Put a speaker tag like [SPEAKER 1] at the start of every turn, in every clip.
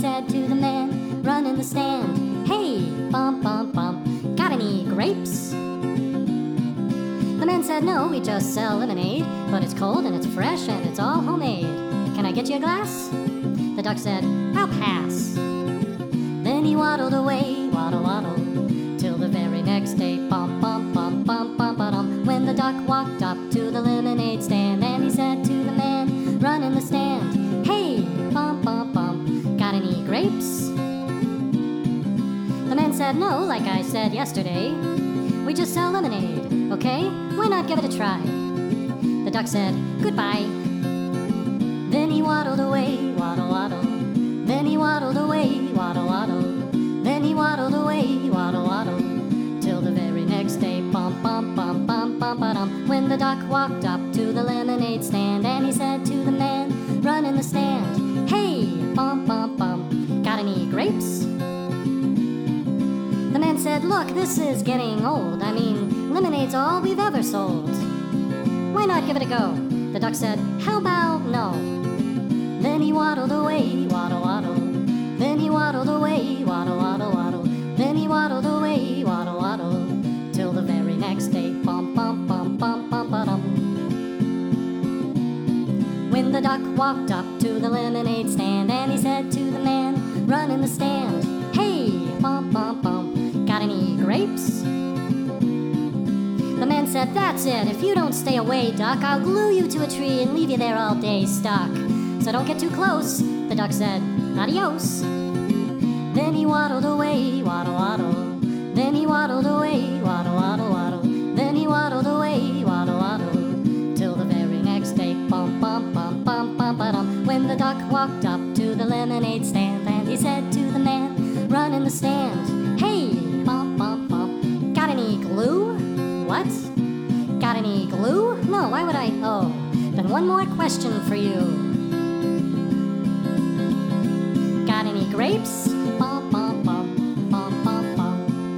[SPEAKER 1] said to the man running the stand, "Hey, bump, bump, bump, got any grapes?" The man said, "No, we just sell lemonade, but it's cold and it's fresh and it's all homemade. Can I get you a glass?" The duck said, "I'll pass." Then he waddled away, waddle, waddle, till the very next day, bump, bump, bump, bump, bump, ba-dum, when the duck walked up to the lemonade stand, and he said to the man running the stand, "Hey, bump, bump, bump, got any grapes?" The man said, "No, like I said yesterday, we just sell lemonade, okay? Why not give it a try?" The duck said, "Goodbye." Then he waddled away, waddle, waddle. Then he waddled away, waddle, waddle. Then he waddled away, waddle, waddle, till the very next day, bump, bump, bump, bump, bump, ba-dum, when the duck walked up to the lemonade stand, and he said to the man running the stand, "Hey, bump, bump, bump, got any grapes?" The man said, "Look, this is getting old. I mean, lemonade's all we've ever sold. Why not give it a go?" The duck said, "How about no?" Then he waddled away, waddle, waddle. Then he waddled away, waddle, waddle, waddle. Then he waddled away, waddle, waddle, till the very next day, bump, bump, bump, bump, bump, ba-dum. When the duck walked up to the lemonade stand, and he said to the man running the stand, "Hey, bump, bump, bump, got any grapes?" The man said, "That's it. If you don't stay away, duck, I'll glue you to a tree and leave you there all day stuck. So don't get too close." The duck said, "Adios." Then he waddled away, waddle, waddle. Then he waddled away, waddle, waddle, waddle. Then he waddled away, waddle, waddle, till the very next day, bump, bump, bump, bump, bump, ba-dum, when the duck walked up to the lemonade stand, and he said to the man running the stand, "Hey, bump, bump, bump, got any glue?" "What? Got any glue? No, why would I? Oh, then one more question for you. Got any grapes?" Bump, bump, bump, bump, bump, bump.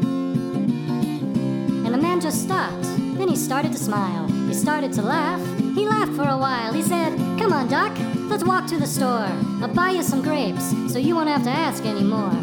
[SPEAKER 1] And the man just stopped. Then he started to smile. He started to laugh. He laughed for a while. He said, "Come on, duck, let's walk to the store. I'll buy you some grapes, so you won't have to ask anymore."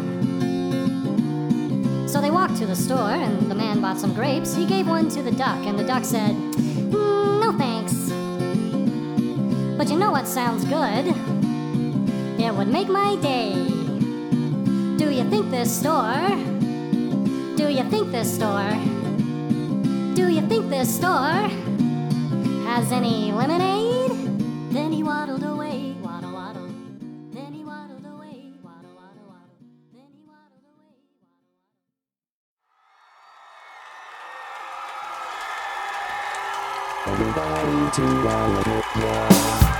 [SPEAKER 1] So they walked to the store, and the man bought some grapes. He gave one to the duck, and the duck said, "No thanks. But you know what sounds good? It would make my day. Do you think this store? Do you think this store? Do you think this store has any lemonade?" Then he waddled away, waddle, waddle. Then he waddled away, waddle, waddle, waddle. Then he waddled away, waddle, waddle.
[SPEAKER 2] Everybody to the little yeah.